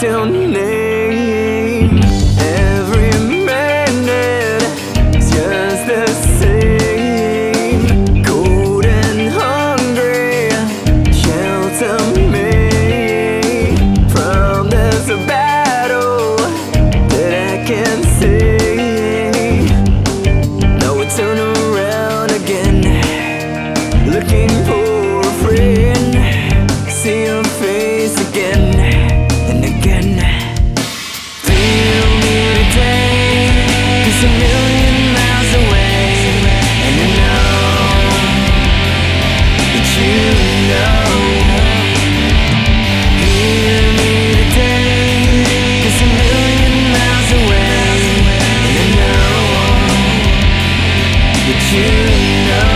your name. Every minute is just the same. Cold and hungry, shelter me from this battle that I can't see. Now we turn around again, looking for a friend. See your face again and again. Feel me today, 'cause a million miles away, and I know that you know. Hear me today, 'cause a million miles away, and I know that you know.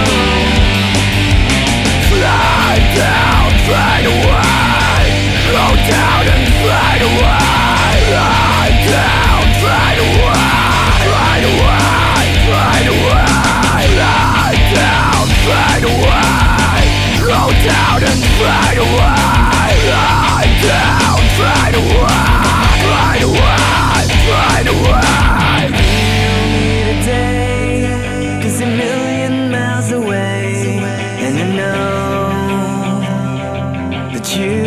Fly down, fly away, go down and fly away. Fly down, fly away, fly away, fly away. Fly down, fly away, go down and fly away. Fly down, fly away, fly away, fly away. Feel me today, 'cause a million miles away, and I know that you